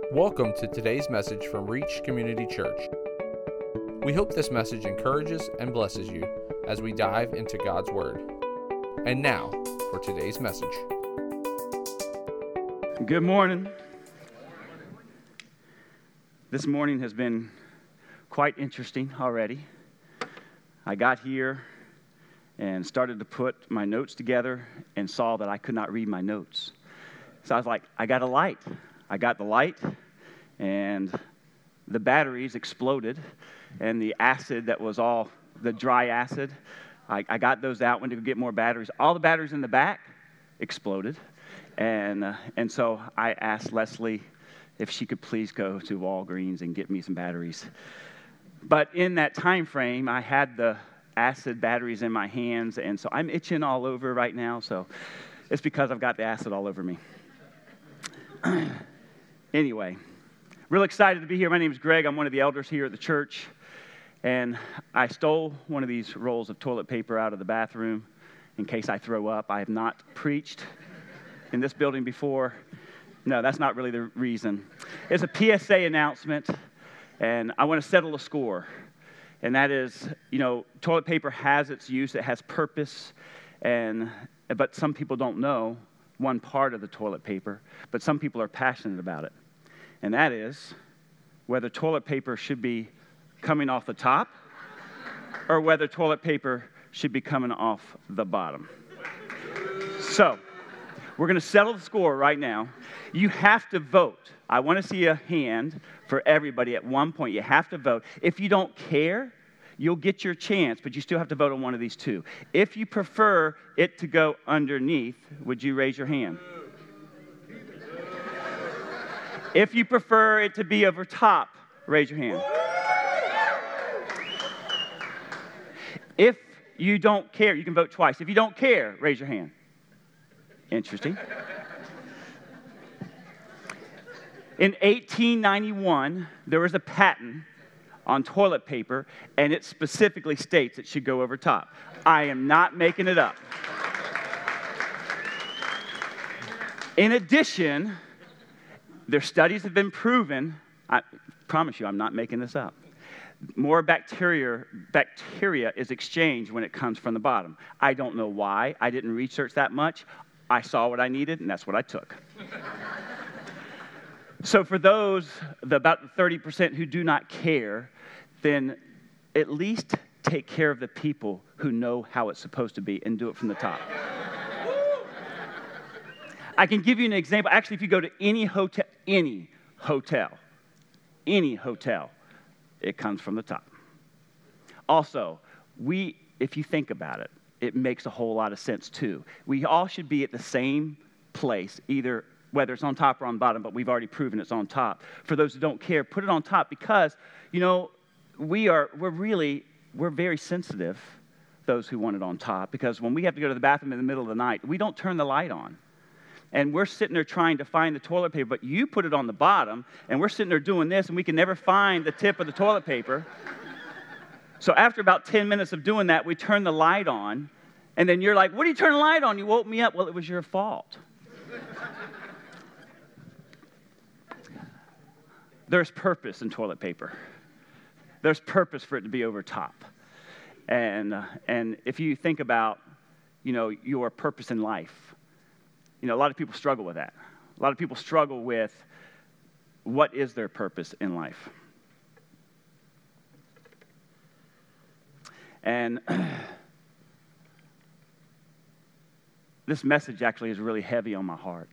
Welcome to today's message from Reach Community Church. We hope this message encourages and blesses you as we dive into God's Word. And now, for today's message. Good morning. This morning has been quite interesting already. I got here and started to put my notes together and saw that I could not read my notes. So I was like, I got a light. I got the light, and the batteries exploded, and the acid that was all the dry acid, I got those out, went to get more batteries. All the batteries in the back exploded, and so I asked Leslie if she could please go to Walgreens and get me some batteries. But in that time frame, I had the acid batteries in my hands, and so I'm itching all over right now, so it's because I've got the acid all over me. Anyway, real excited to be here. My name is Greg. I'm one of the elders here at the church, and I stole one of these rolls of toilet paper out of the bathroom in case I throw up. I have not preached in this building before. No, that's not really the reason. It's a PSA announcement, and I want to settle a score, and that is, toilet paper has its use. It has purpose, but some people don't know one part of the toilet paper, but some people are passionate about it. And that is whether toilet paper should be coming off the top or whether toilet paper should be coming off the bottom. So, we're going to settle the score right now. You have to vote. I want to see a hand for everybody at one point. You have to vote. If you don't care, you'll get your chance, but you still have to vote on one of these two. If you prefer it to go underneath, would you raise your hand? If you prefer it to be over top, raise your hand. If you don't care, you can vote twice. If you don't care, raise your hand. Interesting. In 1891, there was a patent on toilet paper, and it specifically states it should go over top. I am not making it up. In addition, their studies have been proven, I promise you I'm not making this up, more bacteria is exchanged when it comes from the bottom. I don't know why. I didn't research that much. I saw what I needed, and that's what I took. So for those, about the 30% who do not care, then at least take care of the people who know how it's supposed to be and do it from the top. I can give you an example. Actually, if you go to any hotel, it comes from the top. Also, if you think about it, it makes a whole lot of sense too. We all should be at the same place, either whether it's on top or on bottom, but we've already proven it's on top. For those who don't care, put it on top because, we're very sensitive, those who want it on top, because when we have to go to the bathroom in the middle of the night, we don't turn the light on. And we're sitting there trying to find the toilet paper, but you put it on the bottom, and we're sitting there doing this, and we can never find the tip of the toilet paper. So after about 10 minutes of doing that, we turn the light on, and then you're like, what are you turning the light on? You woke me up. Well, it was your fault. There's purpose in toilet paper. There's purpose for it to be over top. And if you think about, your purpose in life, a lot of people struggle with that. A lot of people struggle with what is their purpose in life. And this message actually is really heavy on my heart.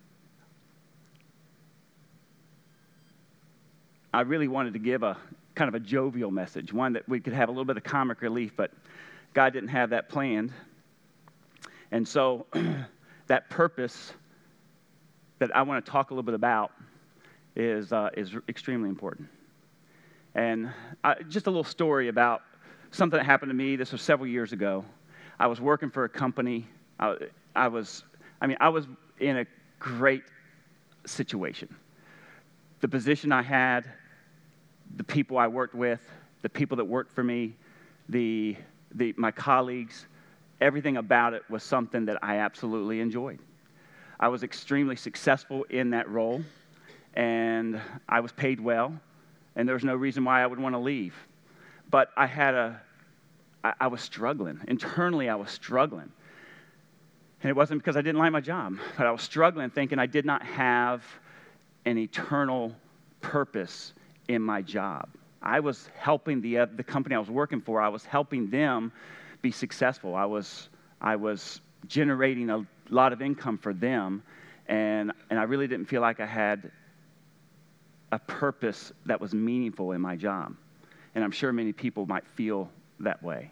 I really wanted to give a kind of a jovial message, one that we could have a little bit of comic relief, but God didn't have that planned. And so that purpose that I want to talk a little bit about is extremely important. And just a little story about something that happened to me. This was several years ago. I was working for a company. I was in a great situation. The position I had, the people I worked with, the people that worked for me, my colleagues, everything about it was something that I absolutely enjoyed. I was extremely successful in that role, and I was paid well, and there was no reason why I would want to leave. But I was struggling. Internally, I was struggling. And it wasn't because I didn't like my job, but I was struggling thinking I did not have an eternal purpose in my job. I was helping the company I was working for, I was helping them be successful. I was generating a lot of income for them, and I really didn't feel like I had a purpose that was meaningful in my job. And I'm sure many people might feel that way.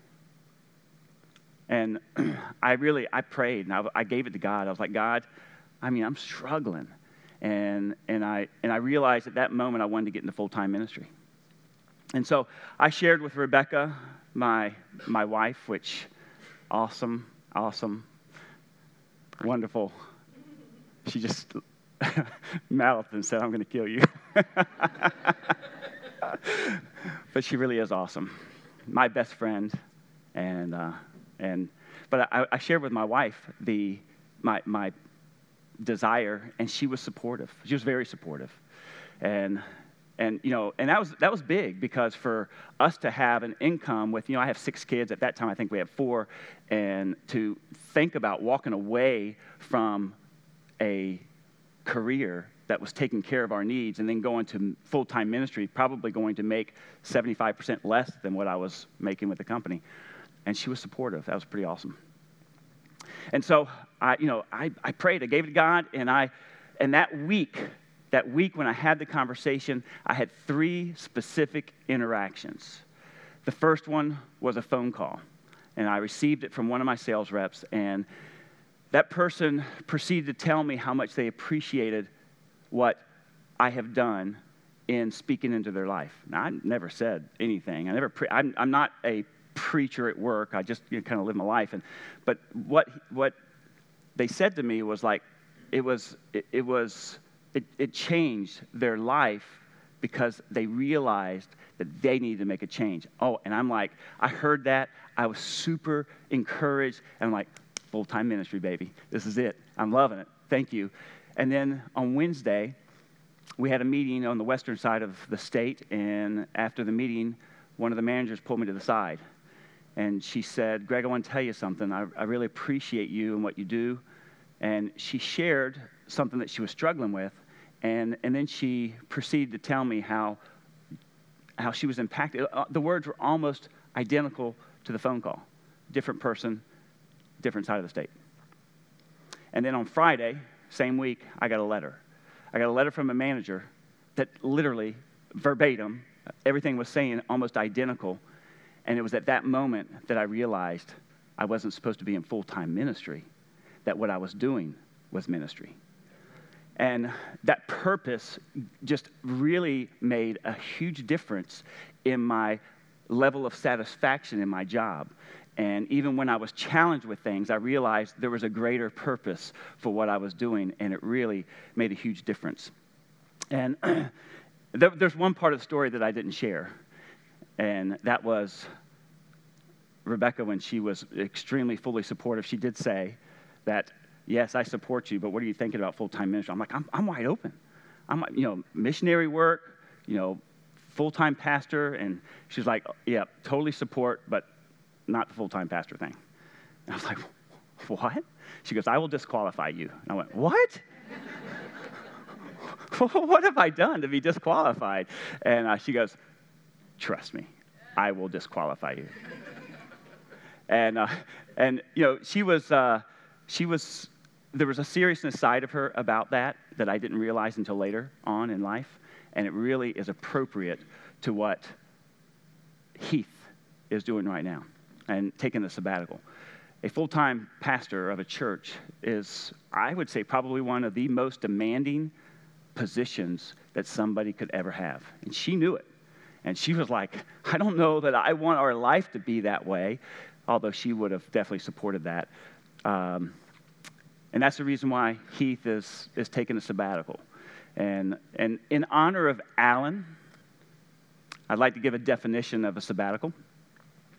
And I prayed, and I gave it to God. I was like, God, I'm struggling. And I realized at that moment I wanted to get into full-time ministry. And so I shared with Rebecca, my wife, which, awesome, wonderful. She just mouthed and said, I'm going to kill you. But she really is awesome. My best friend. But I shared with my wife my desire, and she was supportive. She was very supportive. And that was big, because for us to have an income with, I have 6 kids. At that time, I think we had 4. And to think about walking away from a career that was taking care of our needs and then going to full-time ministry, probably going to make 75% less than what I was making with the company. And she was supportive. That was pretty awesome. And so I prayed. I gave it to God, and that week when I had the conversation, I had 3 specific interactions. The first one was a phone call, and I received it from one of my sales reps, and that person proceeded to tell me how much they appreciated what I have done in speaking into their life. Now, I never said anything. I'm not a preacher at work. I just kind of live my life. But what they said to me was like, it changed their life, because they realized that they needed to make a change. Oh, and I'm like, I heard that. I was super encouraged. And I'm like, full-time ministry, baby. This is it. I'm loving it. Thank you. And then on Wednesday, we had a meeting on the western side of the state. And after the meeting, one of the managers pulled me to the side. And she said, Greg, I want to tell you something. I really appreciate you and what you do. And she shared something that she was struggling with. And then she proceeded to tell me how she was impacted. The words were almost identical to the phone call. Different person, different side of the state. And then on Friday, same week, I got a letter. I got a letter from a manager that literally, verbatim, everything was saying almost identical. And it was at that moment that I realized I wasn't supposed to be in full-time ministry, that what I was doing was ministry. And that purpose just really made a huge difference in my level of satisfaction in my job. And even when I was challenged with things, I realized there was a greater purpose for what I was doing, and it really made a huge difference. And there's one part of the story that I didn't share, and that was Rebecca, when she was extremely fully supportive. She did say that, yes, I support you, but what are you thinking about full-time ministry? I'm like, I'm wide open. I'm, missionary work, full-time pastor. And she's like, yeah, totally support, but not the full-time pastor thing. And I was like, what? She goes, I will disqualify you. And I went, what? What have I done to be disqualified? And she goes, trust me, I will disqualify you. And she was, there was a seriousness side of her about that I didn't realize until later on in life. And it really is appropriate to what Heath is doing right now and taking the sabbatical. A full-time pastor of a church is, I would say, probably one of the most demanding positions that somebody could ever have. And she knew it. And she was like, I don't know that I want our life to be that way, although she would have definitely supported that. And that's the reason why Heath is taking a sabbatical. And in honor of Alan, I'd like to give a definition of a sabbatical.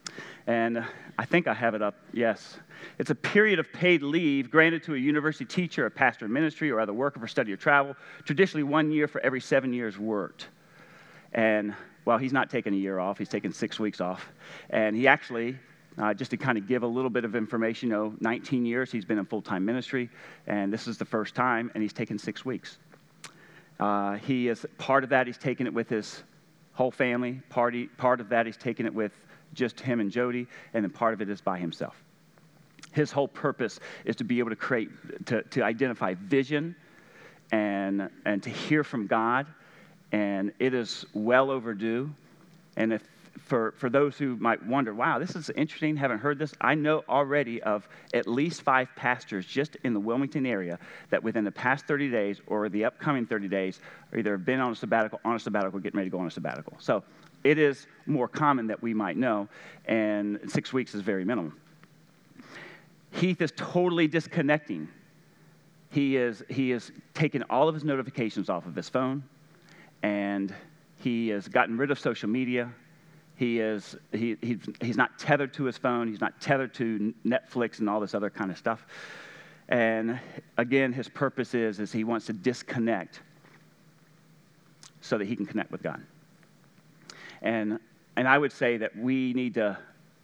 And I think I have it up, yes. It's a period of paid leave granted to a university teacher, a pastor in ministry, or other worker for study or travel, traditionally 1 year for every 7 years worked. And, well, he's not taking a year off. He's taking 6 weeks off. And he actually, just to kind of give a little bit of information, 19 years he's been in full-time ministry, and this is the first time, and he's taken 6 weeks. He is part of that. He's taken it with his whole family. Part of that he's taken it with just him and Jody, and then part of it is by himself. His whole purpose is to be able to create, to identify vision and to hear from God, and it is well overdue. And if for those who might wonder, wow, this is interesting, haven't heard this, I know already of at least 5 pastors just in the Wilmington area that within the past 30 days or the upcoming 30 days are either been on a sabbatical, getting ready to go on a sabbatical. So it is more common that we might know, and 6 weeks is very minimal. Heath is totally disconnecting. He is taken all of his notifications off of his phone, and he has gotten rid of social media. He's not tethered to his phone. He's not tethered to Netflix and all this other kind of stuff. And again, his purpose is he wants to disconnect so that he can connect with God. And I would say that we need to,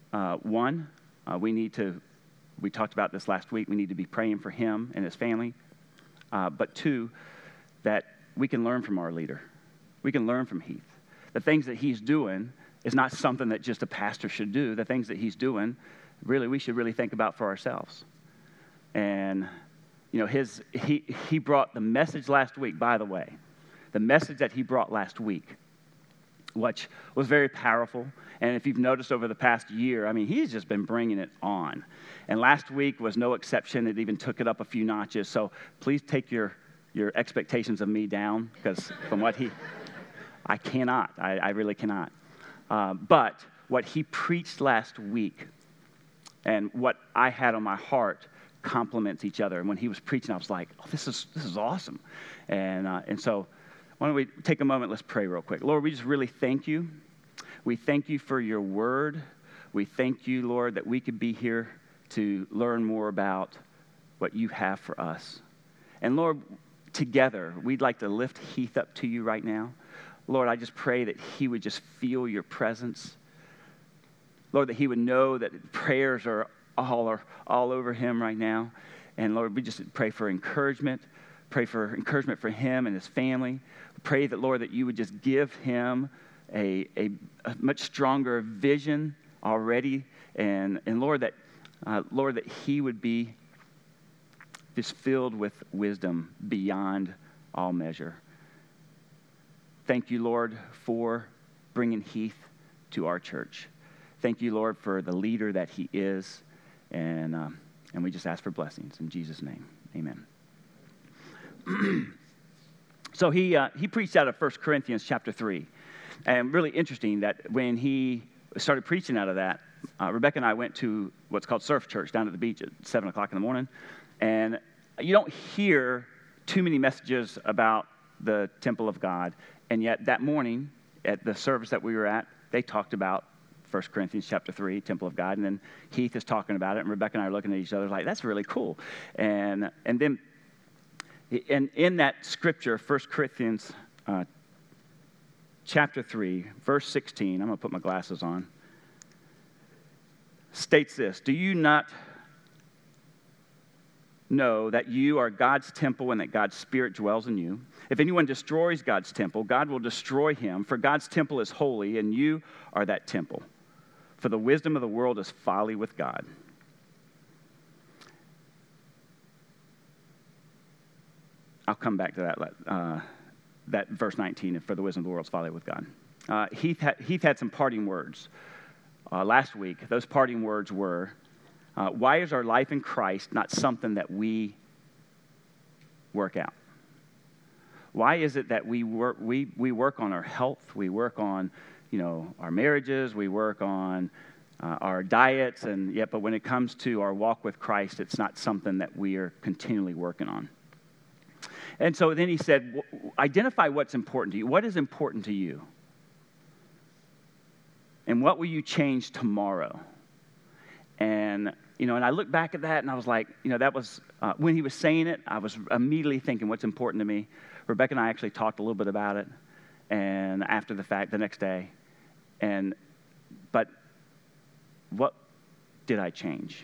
we talked about this last week, we need to be praying for him and his family. But 2, that we can learn from our leader. We can learn from Heath. The things that he's doing is not something that just a pastor should do. The things that he's doing, really, we should really think about for ourselves. And, he brought the message last week, by the way. The message that he brought last week, which was very powerful. And if you've noticed over the past year, he's just been bringing it on. And last week was no exception. It even took it up a few notches. So please take your expectations of me down, because from what I cannot. I really cannot. But what he preached last week and what I had on my heart complements each other. And when he was preaching, I was like, oh, this is awesome. And so why don't we take a moment, let's pray real quick. Lord, we just really thank you. We thank you for your word. We thank you, Lord, that we could be here to learn more about what you have for us. And Lord, together, we'd like to lift Heath up to you right now. Lord, I just pray that he would just feel your presence. Lord, that he would know that prayers are all over him right now. And Lord, we just pray for encouragement. Pray for encouragement for him and his family. Pray that, Lord, that you would just give him a much stronger vision already. And Lord, that he would be just filled with wisdom beyond all measure. Thank you, Lord, for bringing Heath to our church. Thank you, Lord, for the leader that he is. And we just ask for blessings in Jesus' name. Amen. So he preached out of 1 Corinthians chapter 3. And really interesting that when he started preaching out of that, Rebecca and I went to what's called Surf Church down at the beach at 7 o'clock in the morning. And you don't hear too many messages about the temple of God. And yet that morning at the service that we were at, they talked about 1 Corinthians chapter 3, temple of God. And then Heath is talking about it, and Rebecca and I are looking at each other like, that's really cool. And then in that scripture, 1 Corinthians chapter 3, verse 16, I'm going to put my glasses on, states this: do you not know that you are God's temple and that God's Spirit dwells in you? If anyone destroys God's temple, God will destroy him, for God's temple is holy, and you are that temple. For the wisdom of the world is folly with God. I'll come back to that verse 19, for the wisdom of the world is folly with God. Heath had some parting words last week. Those parting words were, why is our life in Christ not something that we work out? Why is it that we work on our health, we work on, our marriages, we work on our diets, but when it comes to our walk with Christ, it's not something that we are continually working on. And so then he said, identify what's important to you. What is important to you? And what will you change tomorrow? And, and I look back at that and I was like, that was, when he was saying it, I was immediately thinking what's important to me. Rebecca and I actually talked a little bit about it, and after the fact, the next day. But what did I change?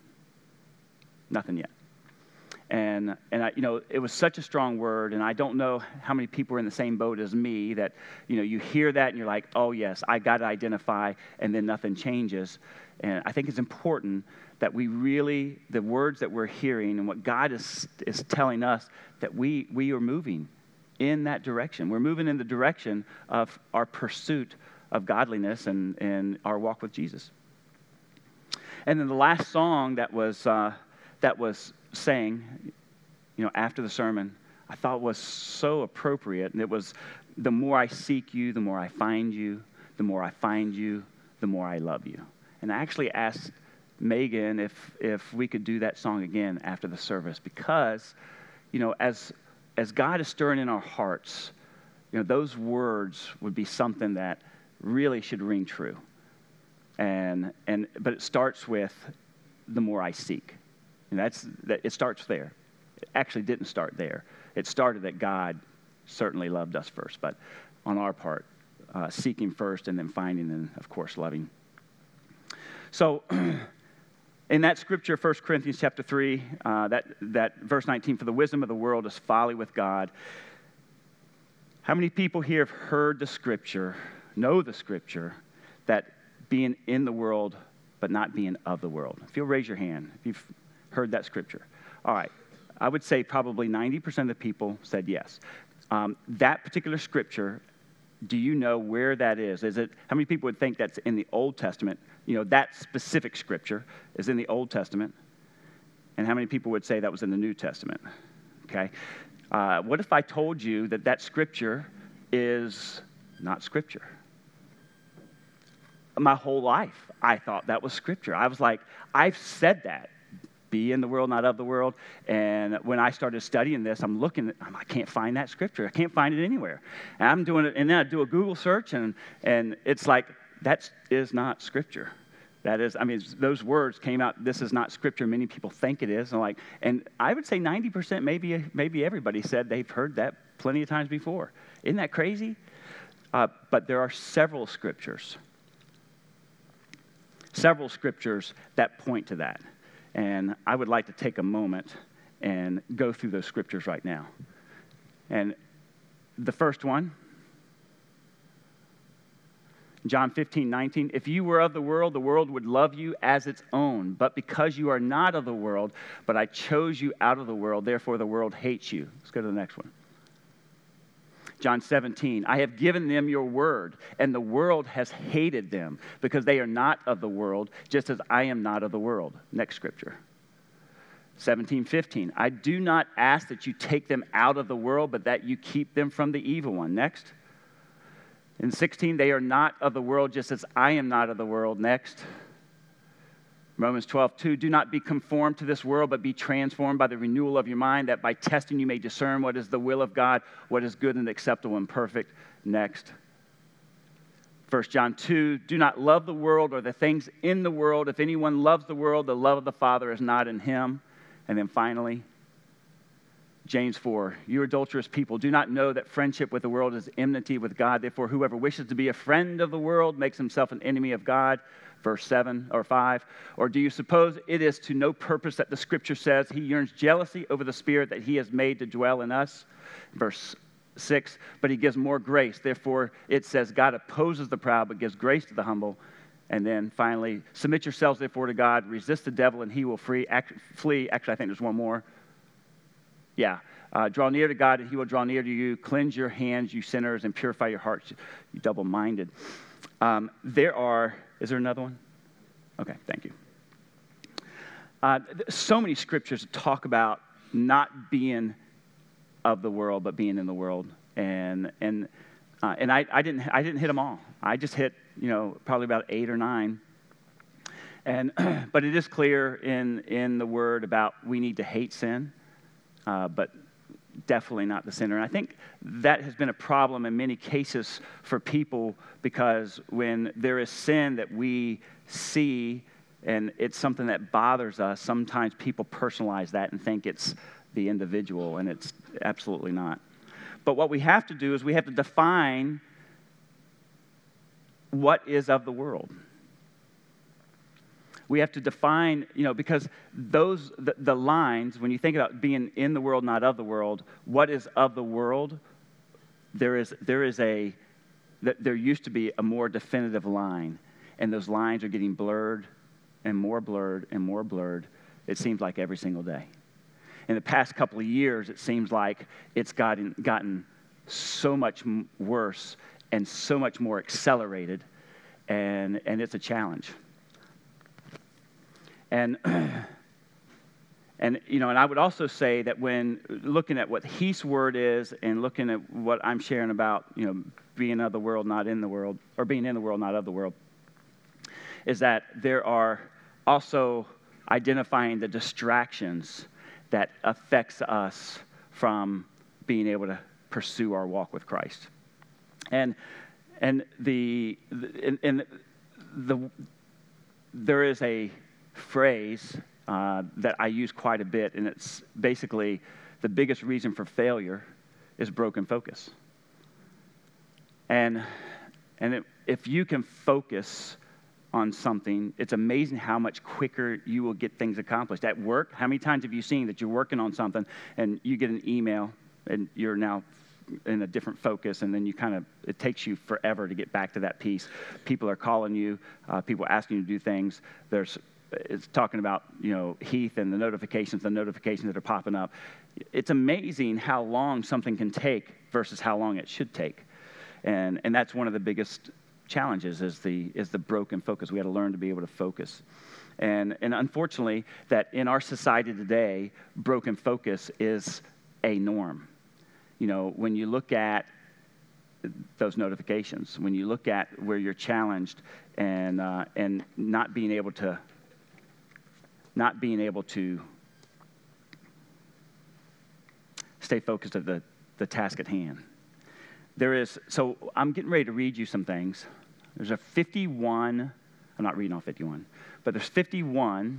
Nothing yet. And I, it was such a strong word, and I don't know how many people are in the same boat as me that, you hear that and you're like, oh yes, I got to identify, and then nothing changes. And I think it's important that we really, the words that we're hearing and what God is telling us, that we are moving in that direction. We're moving in the direction of our pursuit of godliness and our walk with Jesus. And then the last song that was sang, after the sermon, I thought was so appropriate, and it was, the more I seek you, the more I find you, the more I find you, the more I love you. And I actually asked Megan if we could do that song again after the service, because, as God is stirring in our hearts, those words would be something that really should ring true. But it starts with the more I seek. And it starts there. It actually didn't start there. It started that God certainly loved us first, but on our part, seeking first and then finding and, of course, loving. So in that scripture, 1 Corinthians chapter 3, that verse 19, for the wisdom of the world is folly with God. How many people here have heard the scripture, know the scripture, that being in the world but not being of the world? If you'll raise your hand, if you've heard that scripture. All right. I would say probably 90% of the people said yes. That particular scripture, do you know where that is? How many people would think that's in the Old Testament? That specific scripture is in the Old Testament. And how many people would say that was in the New Testament? Okay. What if I told you that scripture is not scripture? My whole life, I thought that was scripture. I was like, I've said that. Be in the world, not of the world. And when I started studying this, I can't find that scripture. I can't find it anywhere. And I'm doing it, and then I do a Google search, and it's like, that is not scripture. That is, those words came out, this is not scripture. Many people think it is. And I would say 90%, maybe everybody said they've heard that plenty of times before. Isn't that crazy? But there are several scriptures that point to that. And I would like to take a moment and go through those scriptures right now. And the first one, John 15:19, if you were of the world would love you as its own. But because you are not of the world, but I chose you out of the world, therefore the world hates you. Let's go to the next one. John 17, I have given them your word, and the world has hated them because they are not of the world, just as I am not of the world. Next scripture. 17:15, I do not ask that you take them out of the world, but that you keep them from the evil one. Next. In 16, they are not of the world, just as I am not of the world. Next. Romans 12:2, do not be conformed to this world, but be transformed by the renewal of your mind, that by testing you may discern what is the will of God, what is good and acceptable and perfect. Next. 1 John 2, do not love the world or the things in the world. If anyone loves the world, the love of the Father is not in him. And then finally, James 4, you adulterous people, do not know that friendship with the world is enmity with God. Therefore, whoever wishes to be a friend of the world makes himself an enemy of God. Verse 7 or 5. Or do you suppose it is to no purpose that the scripture says he yearns jealousy over the spirit that he has made to dwell in us? Verse 6, but he gives more grace. Therefore, it says God opposes the proud, but gives grace to the humble. And then finally, submit yourselves therefore to God, resist the devil, and he will flee. Actually, I think there's one more. Yeah. Draw near to God, and he will draw near to you. Cleanse your hands, you sinners, and purify your hearts, you double-minded. Is there another one? Okay, thank you. So many scriptures talk about not being of the world, but being in the world. And I didn't hit them all. I just hit, probably about 8 or 9. But it is clear in the word about we need to hate sin, but definitely not the sinner. And I think that has been a problem in many cases for people, because when there is sin that we see And it's something that bothers us. Sometimes people personalize that and think it's the individual, and it's absolutely not. But what we have to do is we have to define what is of the world. We have to define, because the lines, when you think about being in the world, not of the world, what is of the world, there used to be a more definitive line, and those lines are getting blurred and more blurred and more blurred, it seems like every single day. In the past couple of years, it seems like it's gotten so much worse and so much more accelerated, and it's a challenge. And I would also say that when looking at what Heath's word is and looking at what I'm sharing about, being of the world, not in the world, or being in the world, not of the world, is that there are also identifying the distractions that affects us from being able to pursue our walk with Christ. And there is a phrase that I use quite a bit, and it's basically the biggest reason for failure is broken focus. And if you can focus on something, it's amazing how much quicker you will get things accomplished. At work, how many times have you seen that you're working on something and you get an email and you're now in a different focus, and then it takes you forever to get back to that piece. People are calling you, people asking you to do things. It's talking about, Heath and the notifications that are popping up. It's amazing how long something can take versus how long it should take. And that's one of the biggest challenges is the broken focus. We got to learn to be able to focus. And unfortunately, that in our society today, broken focus is a norm. When you look at those notifications, when you look at where you're challenged and not being able to stay focused at the task at hand. So I'm getting ready to read you some things. There's a 51, I'm not reading all 51, but there's 51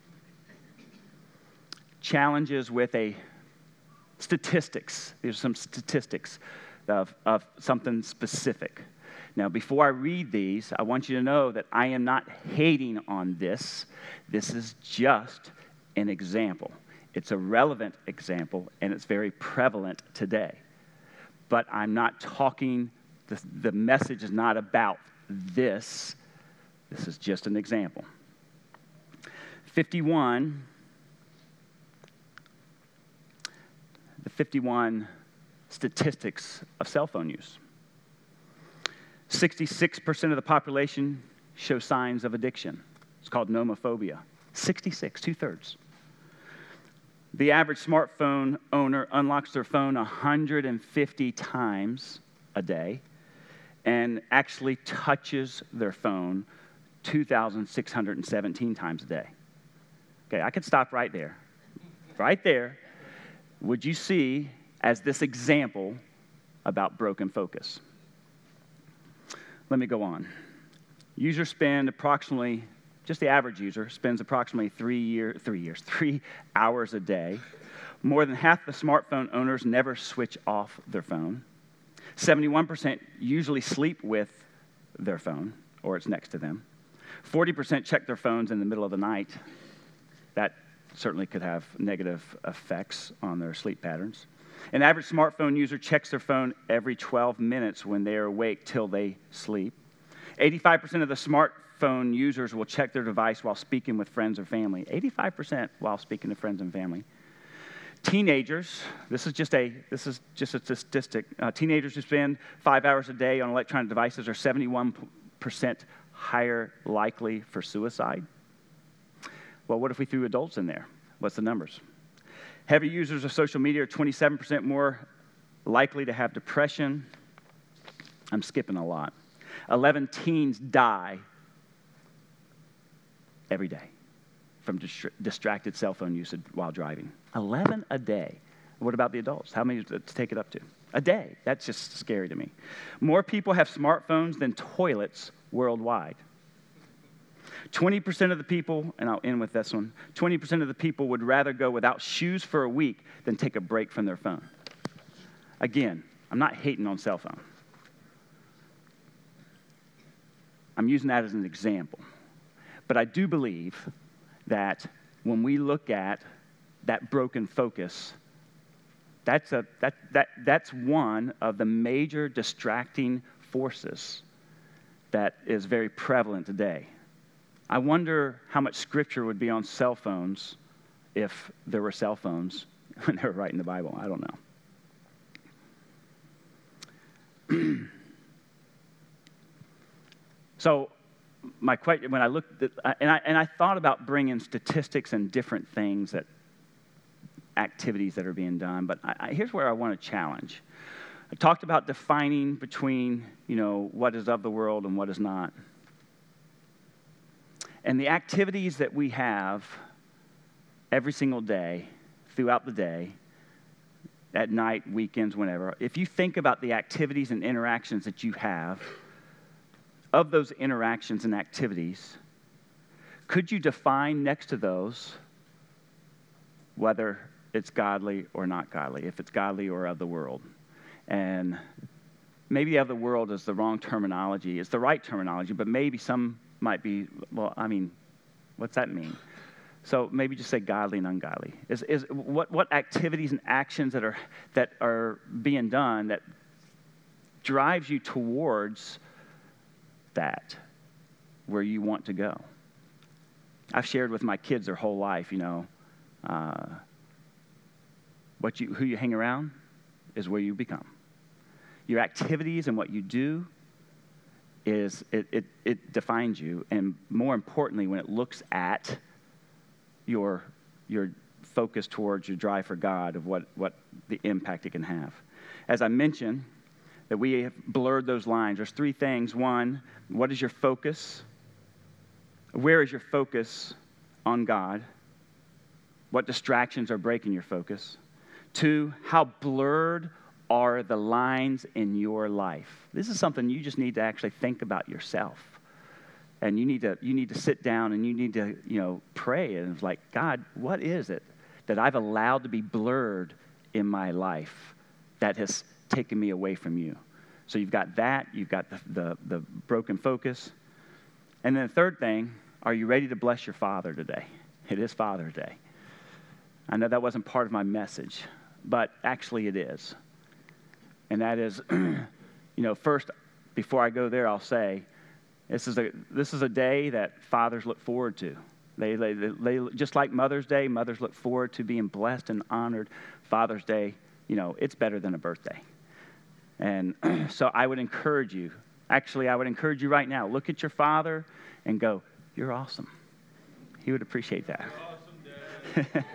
challenges with statistics. There's some statistics of something specific. Now, before I read these, I want you to know that I am not hating on this. This is just an example. It's a relevant example, and it's very prevalent today. But I'm not talking, the message is not about this. This is just an example. 51 statistics of cell phone use. 66% of the population show signs of addiction. It's called nomophobia. 66, 2/3. The average smartphone owner unlocks their phone 150 times a day and actually touches their phone 2,617 times a day. Okay, I could stop right there. Right there. Would you see as this example about broken focus? Let me go on. Users spend approximately, just the average user spends approximately 3 hours a day. More than half the smartphone owners never switch off their phone. 71% usually sleep with their phone, or it's next to them. 40% check their phones in the middle of the night. That certainly could have negative effects on their sleep patterns. An average smartphone user checks their phone every 12 minutes when they are awake till they sleep. 85% of the smartphone users will check their device while speaking with friends or family. 85% while speaking to friends and family. Teenagers, this is just a statistic. Teenagers who spend 5 hours a day on electronic devices are 71% higher likely for suicide. Well, what if we threw adults in there? What's the numbers? Heavy users of social media are 27% more likely to have depression. I'm skipping a lot. 11 teens die every day from distracted cell phone usage while driving. 11 a day. What about the adults? How many does it take it up to? A day. That's just scary to me. More people have smartphones than toilets worldwide. 20% of the people, and I'll end with this one, 20% of the people would rather go without shoes for a week than take a break from their phone. Again, I'm not hating on cell phone. I'm using that as an example. But I do believe that when we look at that broken focus, that's one of the major distracting forces that is very prevalent today. I wonder how much scripture would be on cell phones if there were cell phones when they were writing the Bible. I don't know. So my question, when I looked at, and I thought about bringing statistics and different things, that activities that are being done, but here's where I want to challenge. I talked about defining between, what is of the world and what is not. And the activities that we have every single day, throughout the day, at night, weekends, whenever, if you think about the activities and interactions that you have, of those interactions and activities, could you define next to those whether it's godly or not godly, if it's godly or of the world? And maybe of the world is the wrong terminology. It's the right terminology, but maybe some might be, what's that mean? So maybe just say godly and ungodly. Is what activities and actions that are being done that drives you towards that, where you want to go? I've shared with my kids their whole life, who you hang around is where you become. Your activities and what you do it defines you, and more importantly, when it looks at your focus towards your drive for God, of what the impact it can have. As I mentioned, that we have blurred those lines. There's three things. One, what is your focus? Where is your focus on God? What distractions are breaking your focus? Two, how blurred are the lines in your life? This is something you just need to actually think about yourself. And you need to sit down and you need to, pray, and it's like, God, what is it that I've allowed to be blurred in my life that has taken me away from you? So you've got that, you've got the broken focus. And then the third thing, are you ready to bless your Father today? It is Father's Day. I know that wasn't part of my message, but actually it is. And that is, first, before I go there, I'll say, this is a day that fathers look forward to. They just like Mother's Day, mothers look forward to being blessed and honored. Father's Day, it's better than a birthday. And so I would encourage you, right now, look at your father and go, you're awesome. He would appreciate that. You're awesome,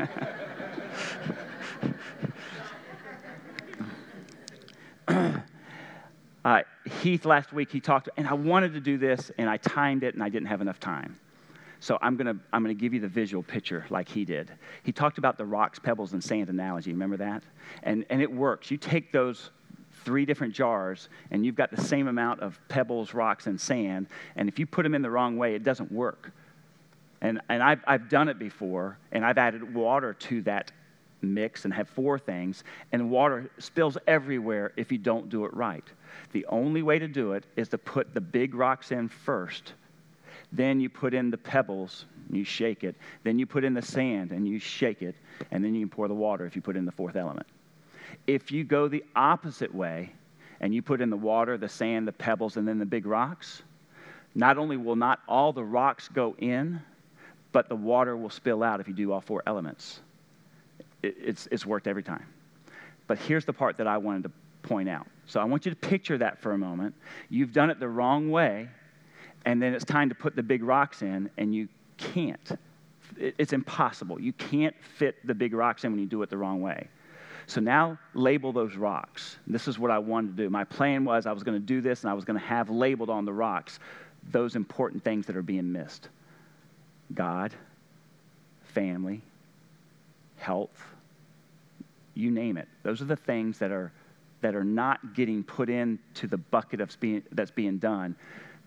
Dad. Heath, last week, he talked, and I wanted to do this, and I timed it, and I didn't have enough time. So I'm gonna give you the visual picture like he did. He talked about the rocks, pebbles, and sand analogy. Remember that? And it works. You take those 3 different jars, and you've got the same amount of pebbles, rocks, and sand, and if you put them in the wrong way, it doesn't work. And I've done it before, and I've added water to that mix and have 4 things, and water spills everywhere if you don't do it right. The only way to do it is to put the big rocks in first. Then you put in the pebbles, and you shake it. Then you put in the sand, and you shake it. And then you can pour the water if you put in the 4th element. If you go the opposite way, and you put in the water, the sand, the pebbles, and then the big rocks, not only will not all the rocks go in, but the water will spill out if you do all 4 elements. It's worked every time. But here's the part that I wanted to point out. So I want you to picture that for a moment. You've done it the wrong way, and then it's time to put the big rocks in, and you can't. It's impossible. You can't fit the big rocks in when you do it the wrong way. So now label those rocks. This is what I wanted to do. My plan was I was going to do this, and I was going to have labeled on the rocks those important things that are being missed. God, family, health, you name it. Those are the things that are not getting put into the bucket that's being done.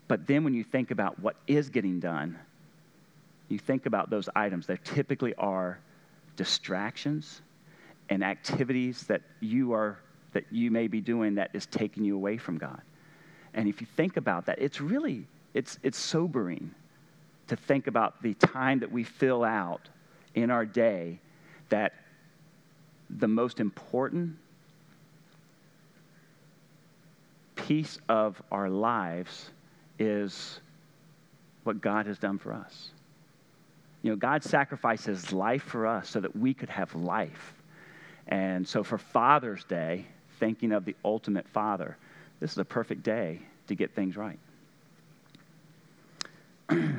But then when you think about what is getting done, you think about those items. There typically are distractions and activities that you may be doing that is taking you away from God. And if you think about that, it's sobering to think about the time that we fill out in our day, that the most important piece of our lives is what God has done for us. You know, God sacrificed his life for us so that we could have life. And so for Father's Day, thinking of the ultimate Father, this is a perfect day to get things right. If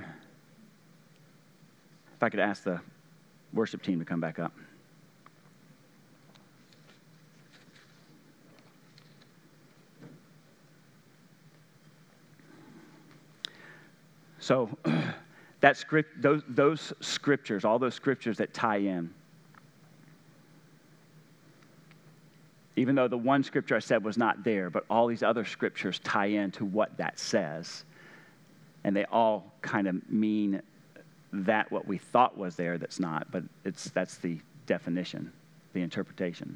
I could ask the worship team to come back up. So that script, those scriptures, all those scriptures that tie in, even though the one scripture I said was not there, but all these other scriptures tie into what that says. And they all kind of mean that what we thought was there that's not, but that's the definition, the interpretation.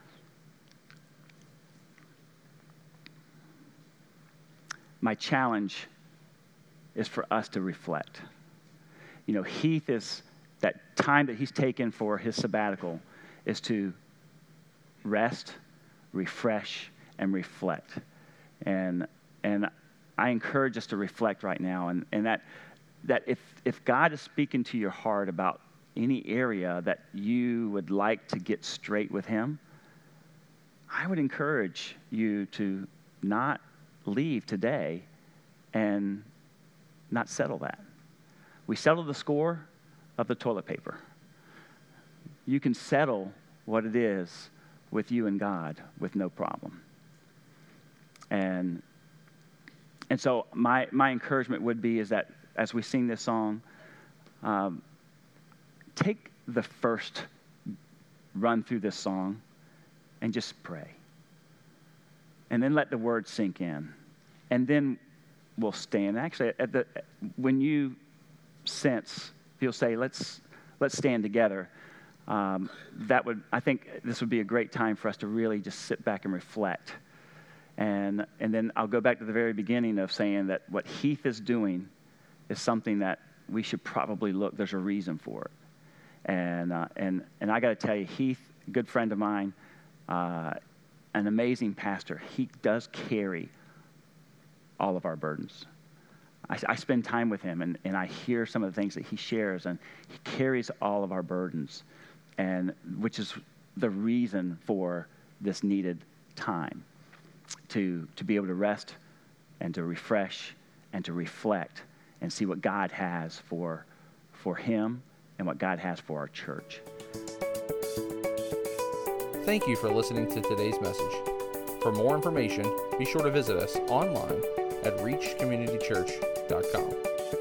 My challenge is for us to reflect. You know, Heath is, that time that he's taken for his sabbatical is to rest, refresh, and reflect. And I encourage us to reflect right now, and that if God is speaking to your heart about any area that you would like to get straight with him, I would encourage you to not leave today and not settle that. We settled the score of the toilet paper. You can settle what it is with you and God with no problem. And so my encouragement would be is that as we sing this song, take the first run through this song and just pray. And then let the words sink in. And then we'll stand. Actually, when you sense, if you'll say, let's stand together, I think this would be a great time for us to really just sit back and reflect. And then I'll go back to the very beginning of saying that what Heath is doing is something that we should probably look. There's a reason for it. And I got to tell you, Heath, a good friend of mine, an amazing pastor. He does carry all of our burdens. I spend time with him, and I hear some of the things that he shares, and he carries all of our burdens, and which is the reason for this needed time to be able to rest and to refresh and to reflect and see what God has for him and what God has for our church. Thank you for listening to today's message. For more information, be sure to visit us online at reachcommunitychurch.com.